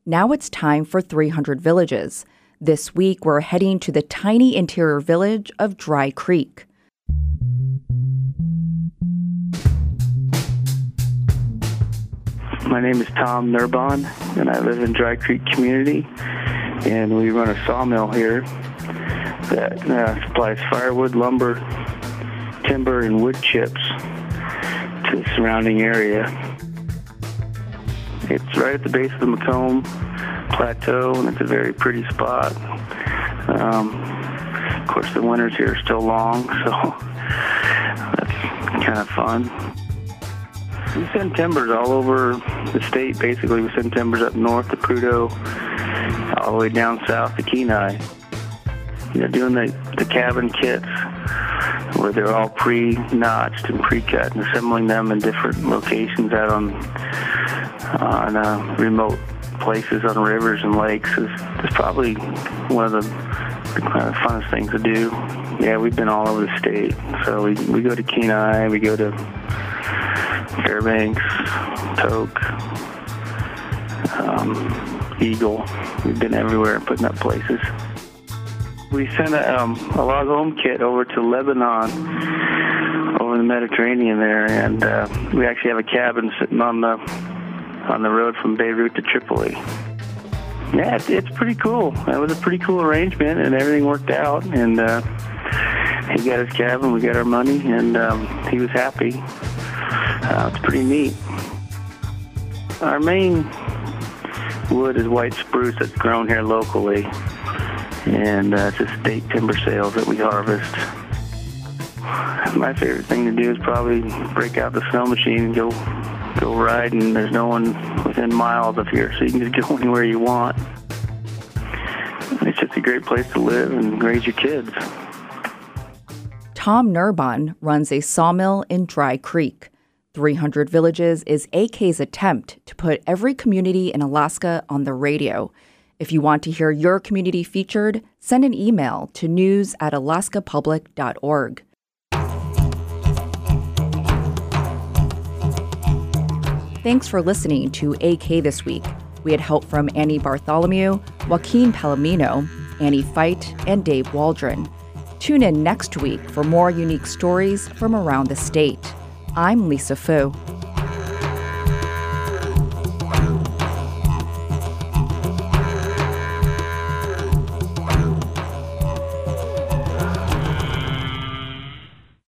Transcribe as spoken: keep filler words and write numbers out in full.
Now it's time for three hundred Villages. This week, we're heading to the tiny interior village of Dry Creek. My name is Tom Nurbon, and I live in Dry Creek community, and we run a sawmill here that uh, supplies firewood, lumber, timber, and wood chips to the surrounding area. It's right at the base of the Macomb Plateau, and it's a very pretty spot. Um, of course, the winters here are still long, so that's kind of fun. We send timbers all over the state, basically. We send timbers up north to Prudhoe, all the way down south to Kenai. You know, doing the, the cabin kits where they're all pre-notched and pre-cut and assembling them in different locations out on, on uh, remote places on rivers and lakes is, is probably one of the, the kind of funnest things to do. Yeah, we've been all over the state. So we, we go to Kenai, we go to Fairbanks, Tok, um, Eagle. We've been everywhere putting up places. We sent a, um, a log home kit over to Lebanon, over the Mediterranean there, and uh, we actually have a cabin sitting on the on the road from Beirut to Tripoli. Yeah, it's, it's pretty cool. It was a pretty cool arrangement, and everything worked out. And uh, he got his cabin, we got our money, and um, he was happy. Uh, it's pretty neat. Our main wood is white spruce that's grown here locally, and uh, it's a state timber sales that we harvest. My favorite thing to do is probably break out the snow machine and go go ride, and there's no one within miles of here, so you can just go anywhere you want. It's just a great place to live and raise your kids. Tom Nurbon runs a sawmill in Dry Creek. three hundred Villages is A K's attempt to put every community in Alaska on the radio. If you want to hear your community featured, send an email to news at alaska public dot org. Thanks for listening to A K This Week. We had help from Annie Bartholomew, Joaquin Palomino, Annie Fight, and Dave Waldron. Tune in next week for more unique stories from around the state. I'm Lisa Fu.